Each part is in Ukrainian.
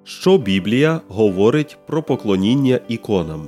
Що Біблія говорить про поклоніння іконам?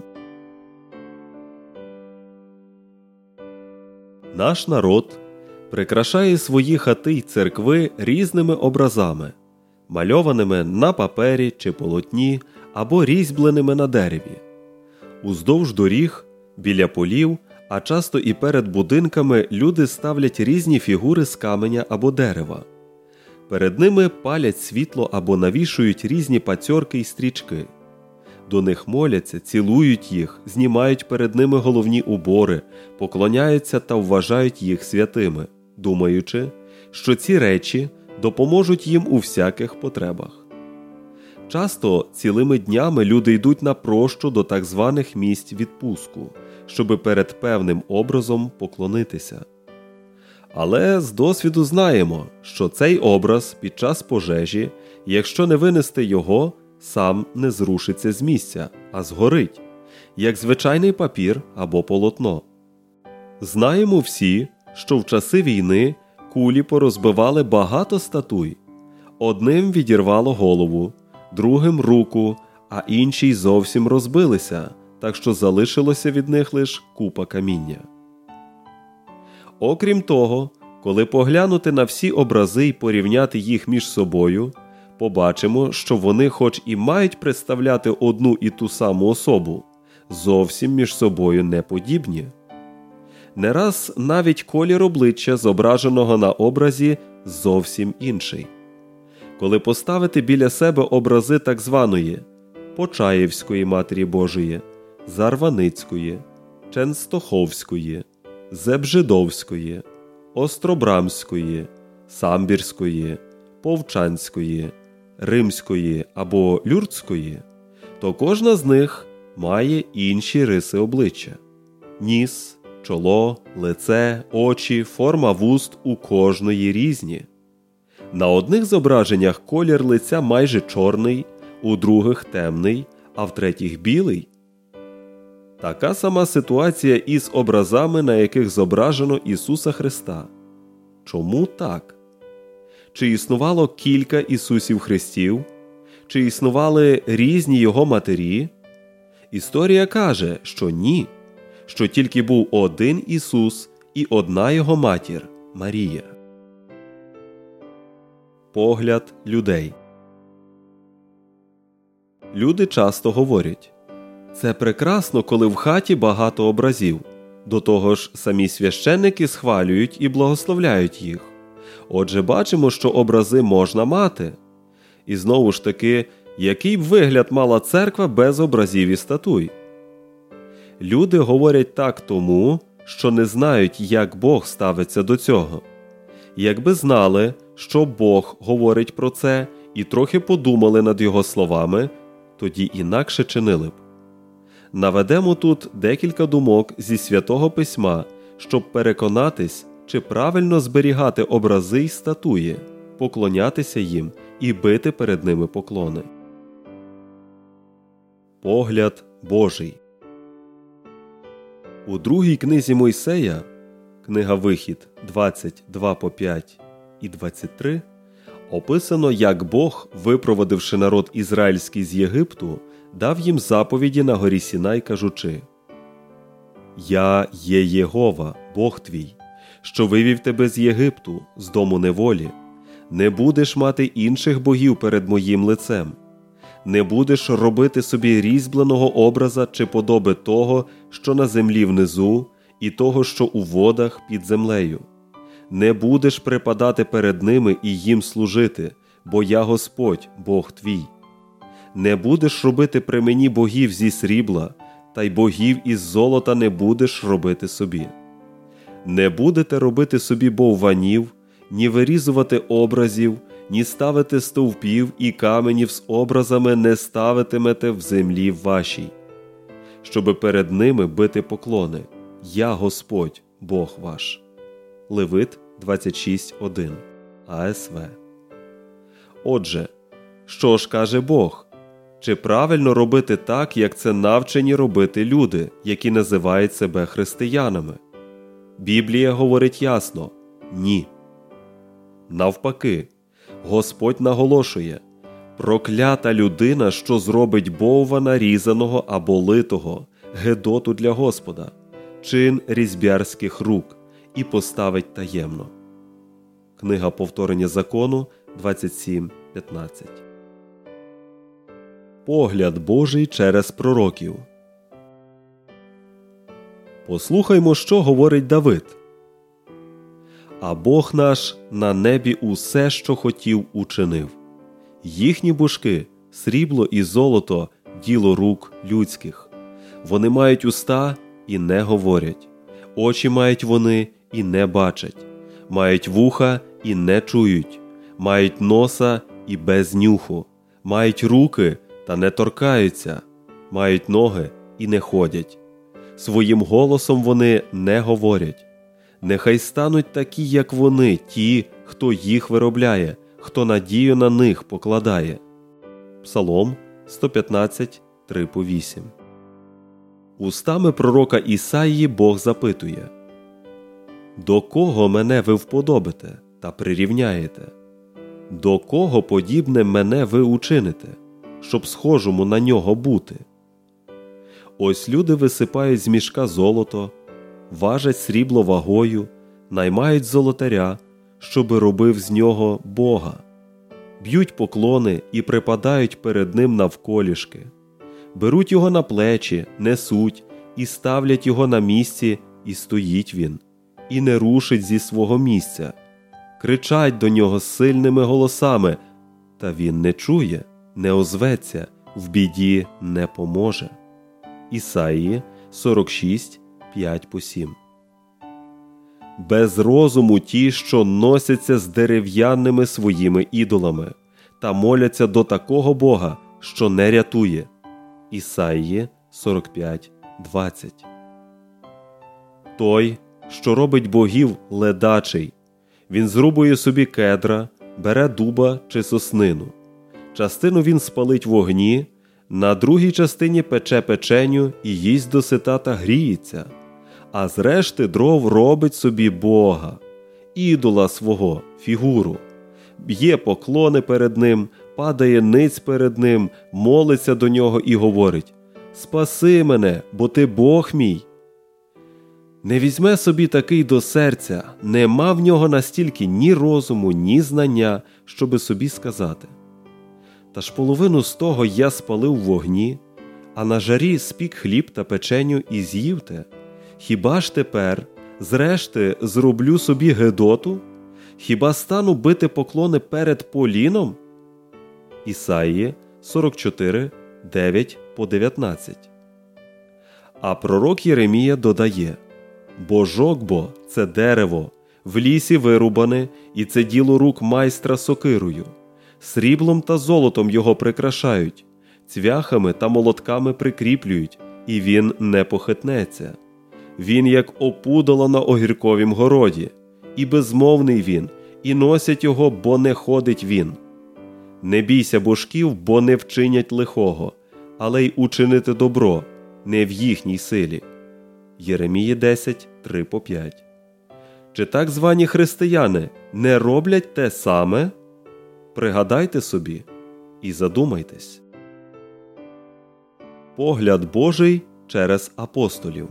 Наш народ прикрашає свої хати й церкви різними образами, мальованими на папері чи полотні або різьбленими на дереві. Уздовж доріг, біля полів, а часто і перед будинками люди ставлять різні фігури з каменя або дерева. Перед ними палять світло або навішують різні пацьорки й стрічки. До них моляться, цілують їх, знімають перед ними головні убори, поклоняються та вважають їх святими, думаючи, що ці речі допоможуть їм у всяких потребах. Часто цілими днями люди йдуть на прощу до так званих місць відпустку, щоби перед певним образом поклонитися. Але з досвіду знаємо, що цей образ під час пожежі, якщо не винести його, сам не зрушиться з місця, а згорить, як звичайний папір або полотно. Знаємо всі, що в часи війни кулі порозбивали багато статуй. Одним відірвало голову, другим – руку, а інші й зовсім розбилися, так що залишилося від них лише купа каміння. Окрім того, коли поглянути на всі образи і порівняти їх між собою, побачимо, що вони хоч і мають представляти одну і ту саму особу, зовсім між собою не подібні. Не раз навіть колір обличчя, зображеного на образі, зовсім інший. Коли поставити біля себе образи так званої Почаївської Матері Божої, Зарваницької, Ченстоховської, Зебжидовської, Остробрамської, Самбірської, Повчанської, Римської або Люрдської, то кожна з них має інші риси обличчя. Ніс, чоло, лице, очі, форма вуст у кожної різні. На одних зображеннях колір лиця майже чорний, у других темний, а в третіх білий. Така сама ситуація із образами, на яких зображено Ісуса Христа. Чому так? Чи існувало кілька Ісусів Христів? Чи існували різні Його матері? Історія каже, що ні, що тільки був один Ісус і одна Його матір – Марія. Погляд людей. Люди часто говорять: «Це прекрасно, коли в хаті багато образів. До того ж, самі священники схвалюють і благословляють їх. Отже, бачимо, що образи можна мати». І знову ж таки, який б вигляд мала церква без образів і статуй? Люди говорять так тому, що не знають, як Бог ставиться до цього. Якби знали, що Бог говорить про це, і трохи подумали над Його словами, тоді інакше чинили б. Наведемо тут декілька думок зі Святого Письма, щоб переконатись, чи правильно зберігати образи й статуї, поклонятися їм і бити перед ними поклони. Погляд Божий. У другій книзі Мойсея, книга Вихід 22-5 і 23, описано, як Бог, випроводивши народ ізраїльський з Єгипту, дав їм заповіді на горі Сінай, кажучи: «Я є Єгова, Бог твій, що вивів тебе з Єгипту, з дому неволі. Не будеш мати інших богів перед моїм лицем. Не будеш робити собі різьбленого образа чи подоби того, що на землі внизу, і того, що у водах під землею. Не будеш припадати перед ними і їм служити, бо я Господь, Бог твій. Не будеш робити при мені богів зі срібла, та й богів із золота не будеш робити собі. Не будете робити собі бовванів, ні вирізувати образів, ні ставити стовпів і каменів з образами не ставитимете в землі вашій, щоби перед ними бити поклони. Я Господь, Бог ваш». Левит 26.1. АСВ. Отже, що ж каже Бог? Чи правильно робити так, як це навчені робити люди, які називають себе християнами? Біблія говорить ясно – ні. Навпаки, Господь наголошує: Проклята людина, що зробить боввана різаного або литого, гедоту для Господа, чин різьбярських рук, і поставить таємно. Книга Повторення закону 27:15. Погляд Божий через пророків. Послухаймо, що говорить Давид. «А Бог наш на небі усе, що хотів, учинив. Їхні божки – срібло і золото – діло рук людських. Вони мають уста і не говорять, очі мають вони і не бачать, мають вуха і не чують, мають носа і без нюху, мають руки та не торкаються, мають ноги і не ходять. Своїм голосом вони не говорять. Нехай стануть такі, як вони, ті, хто їх виробляє, хто надію на них покладає». Псалом 115, 3-8. Устами пророка Ісаїї Бог запитує: «До кого мене ви вподобите та прирівняєте? До кого подібне мене ви учините, щоб схожому на нього бути? Ось люди висипають з мішка золото, важать срібло вагою, наймають золотаря, щоби робив з нього Бога. Б'ють поклони і припадають перед ним навколішки. Беруть його на плечі, несуть і ставлять його на місці, і стоїть він, і не рушить зі свого місця. Кричать до нього сильними голосами, та він не чує, не озветься, в біді не поможе». Ісаїї 46, 5-7. Без розуму ті, що носяться з дерев'яними своїми ідолами, та моляться до такого Бога, що не рятує. Ісаїї 45, 20. Той, що робить богів, ледачий. Він зрубує собі кедра, бере дуба чи соснину. Частину він спалить в огні, на другій частині пече печеню і їсть досита та гріється, а з решти дров робить собі Бога, ідола свого, фігуру. Б'є поклони перед ним, падає ниць перед ним, молиться до нього і говорить: «Спаси мене, бо ти Бог мій». Не візьме собі такий до серця, нема в нього настільки ні розуму, ні знання, щоби собі сказати: «Та ж половину з того я спалив в вогні, а на жарі спік хліб та печеню і з'їв те. Хіба ж тепер, зрешти, зроблю собі гедоту? Хіба стану бити поклони перед поліном?» Ісаїї 44, 9-19. А пророк Єремія додає: «Божок бо – це дерево, в лісі вирубане, і це діло рук майстра сокирою. Сріблом та золотом його прикрашають, цвяхами та молотками прикріплюють, і він не похитнеться. Він, як опудало на огірковім городі, і безмовний він, і носять його, бо не ходить він. Не бійся божків, бо не вчинять лихого, але й учинити добро, не в їхній силі». Єремії 10, 3-5. Чи так звані християни не роблять те саме? Пригадайте собі і задумайтесь. Погляд Божий через апостолів.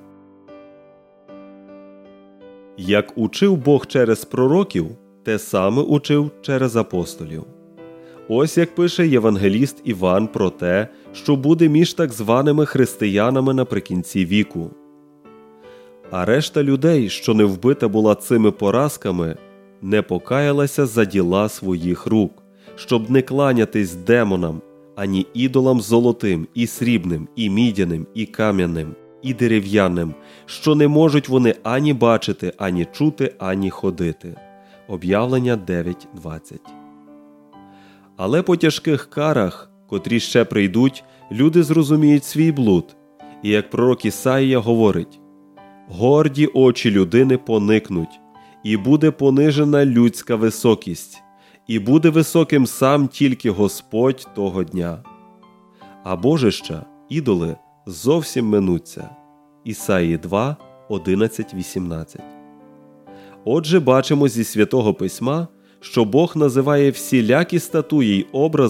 Як учив Бог через пророків, те саме учив через апостолів. Ось як пише євангеліст Іван про те, що буде між так званими християнами наприкінці віку. А решта людей, що не вбита була цими поразками, не покаялася за діла своїх рук, щоб не кланятись демонам, ані ідолам золотим, і срібним, і мідяним, і кам'яним, і дерев'яним, що не можуть вони ані бачити, ані чути, ані ходити. Об'явлення 9:20. Але по тяжких карах, котрі ще прийдуть, люди зрозуміють свій блуд. І як пророк Ісаїя говорить: «Горді очі людини поникнуть, і буде понижена людська високість, і буде високим сам тільки Господь того дня. А божища, ідоли, зовсім минуться». Ісаїї 2, 11-18. Отже, бачимо зі Святого Письма, що Бог називає всілякі статуї й образи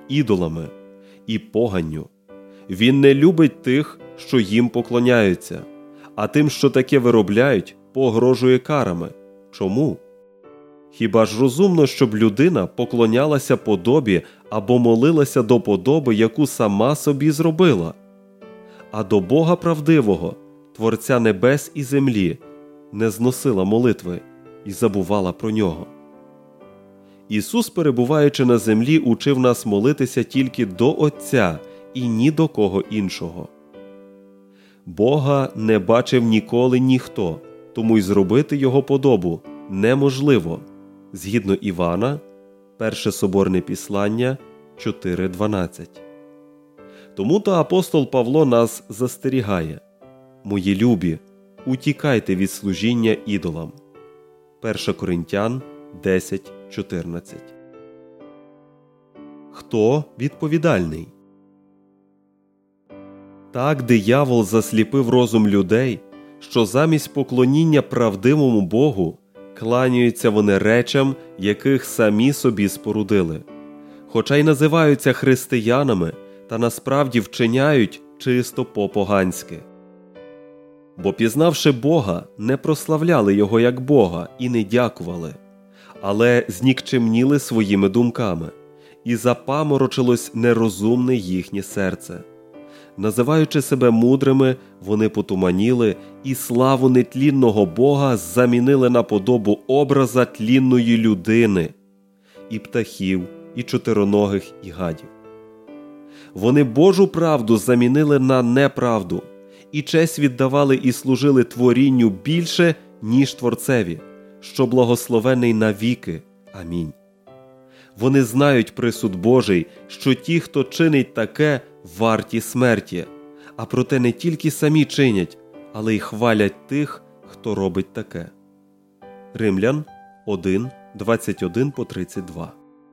ідолами і поганню. Він не любить тих, що їм поклоняються, а тим, що таке виробляють, погрожує карами. Чому? Хіба ж розумно, щоб людина поклонялася подобі або молилася до подоби, яку сама собі зробила? А до Бога правдивого, Творця небес і землі, не зносила молитви і забувала про Нього. Ісус, перебуваючи на землі, учив нас молитися тільки до Отця і ні до кого іншого. Бога не бачив ніколи ніхто, тому й зробити Його подобу неможливо. Згідно Івана, Перше соборне післання 4.12. Тому-то апостол Павло нас застерігає: «Мої любі, утікайте від служіння ідолам». 1 Коринтян 10.14. Хто відповідальний? Так диявол засліпив розум людей, що замість поклоніння правдивому Богу кланяються вони речам, яких самі собі спорудили, хоча й називаються християнами, та насправді вчиняють чисто по-поганськи. Бо, пізнавши Бога, не прославляли Його як Бога і не дякували, але знікчемніли своїми думками, і запаморочилось нерозумне їхнє серце. Називаючи себе мудрими, вони потуманіли і славу нетлінного Бога замінили на подобу образа тлінної людини, і птахів, і чотироногих, і гадів. Вони Божу правду замінили на неправду, і честь віддавали і служили творінню більше, ніж Творцеві, що благословений навіки. Амінь. Вони знають присуд Божий, що ті, хто чинить таке, варті смерті, а проте не тільки самі чинять, але й хвалять тих, хто робить таке. Римлян 1, 21-32.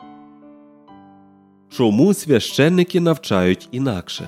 Чому священники навчають інакше?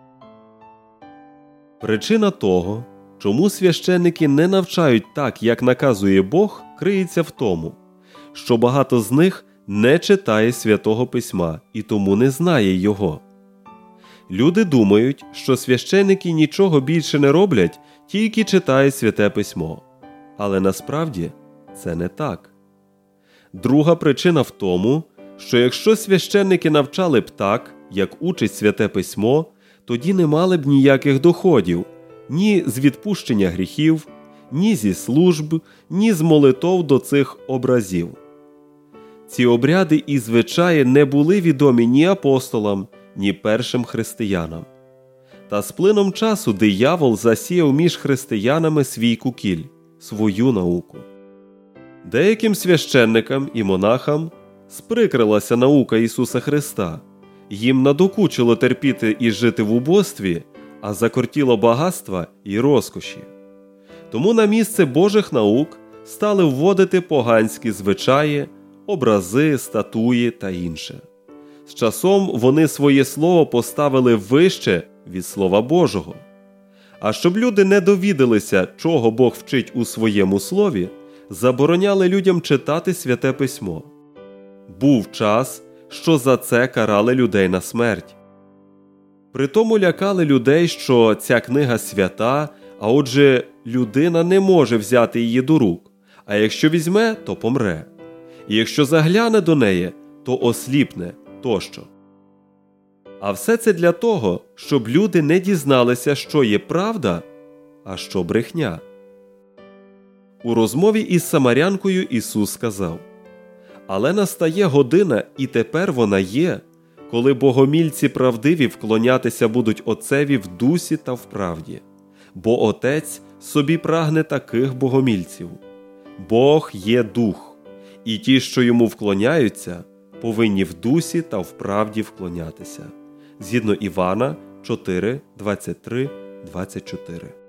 Причина того, чому священники не навчають так, як наказує Бог, криється в тому, що багато з них не читає Святого Письма і тому не знає його. Люди думають, що священики нічого більше не роблять, тільки читають Святе Письмо. Але насправді це не так. Друга причина в тому, що якщо священники навчали б так, як учить Святе Письмо, тоді не мали б ніяких доходів ні з відпущення гріхів, ні зі служб, ні з молитов до цих образів. Ці обряди і звичаї не були відомі ні апостолам, ні першим християнам. Та з плином часу диявол засіяв між християнами свій кукіль, свою науку. Деяким священникам і монахам сприкрилася наука Ісуса Христа, їм надокучило терпіти і жити в убостві, а закортіло багатства і розкоші. Тому на місце Божих наук стали вводити поганські звичаї, образи, статуї та інше. З часом вони своє слово поставили вище від Слова Божого. А щоб люди не довідалися, чого Бог вчить у своєму слові, забороняли людям читати Святе Письмо. Був час, що за це карали людей на смерть. Притому лякали людей, що ця книга свята, а отже, людина не може взяти її до рук, а якщо візьме, то помре. І якщо загляне до неї, то осліпне, тощо. А все це для того, щоб люди не дізналися, що є правда, а що брехня. У розмові із самарянкою Ісус сказав: «Але настає година, і тепер вона є, коли богомільці правдиві вклонятися будуть Отцеві в дусі та в правді, бо Отець собі прагне таких богомільців. Бог є Дух, і ті, що йому вклоняються, повинні в дусі та в правді вклонятися». Згідно Івана 4, 23, 24.